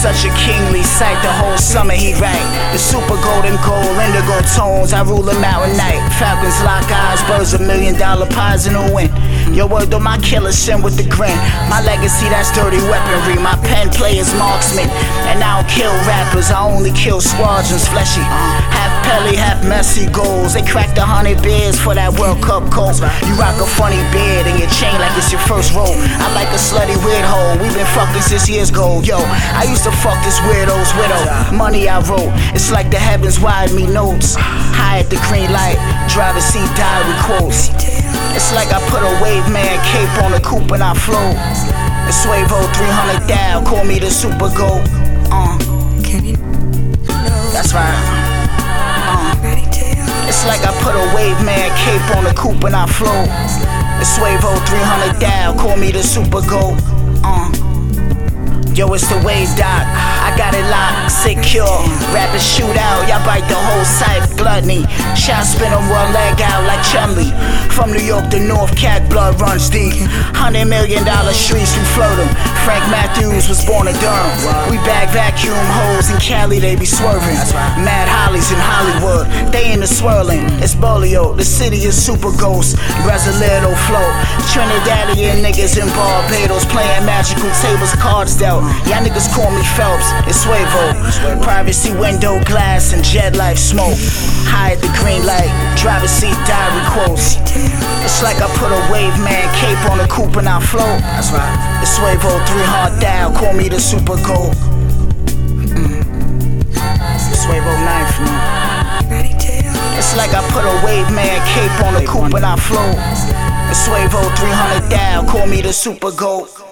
such a kingly sight. The whole summer he right. The super golden gold, indigo tones, I rule them out at night. Falcons lock eyes, birds $1 million pies in the wind. Yo, word though my killer sin with the grin. My legacy, that's dirty weaponry. My pen play is marksman. And I don't kill rappers, I only kill squadrons fleshy. Half Pelly, half Messi goals. They cracked 100 beers for that World Cup coat. You rock a funny beard and your chain like it's your first roll. I like a slutty weird hoe. We been fucking since years ago. Yo, I used to fuck this weirdo's widow. Money I wrote, it's like the heavens wired me notes. High at the green light, driver seat diary quotes. It's like I put a wave man cape on a coupe and I float. It's Swaveho 300 Dow, call me the super goat. That's right. It's like I put a wave man cape on a coupe and I float. It's Swaveho 300 Dow, call me the super goat. Yo, it's the wave doc, I got it locked, secure. Rappers shoot out, y'all bite the whole site, gluttony. Shot spin on one leg out like Chun-Li. From New York to North, cat blood runs deep. $100 million streets, we float them. Frank Matthews was born in Durham. We bag vacuum hoes in Cali, they be swerving. Mad Hollies in Hollywood, they in the swirling. It's Bolio, the city is super ghost. Brasileiro flow, Trinidadian niggas in Barbados playing magical tables, cards dealt. Y'all niggas call me Phelps, it's Swaveho. Privacy window glass and jet life smoke. High at the green light, driver seat diary quotes. It's like I put a wave man cape on a coupe and I float. That's right. It's Swaveho 300 Dow, call me the super goat. Swaveho 9th, man. It's like I put a wave man cape on a coupe and I float. It's Swaveho 300 Dow, call me the super goat.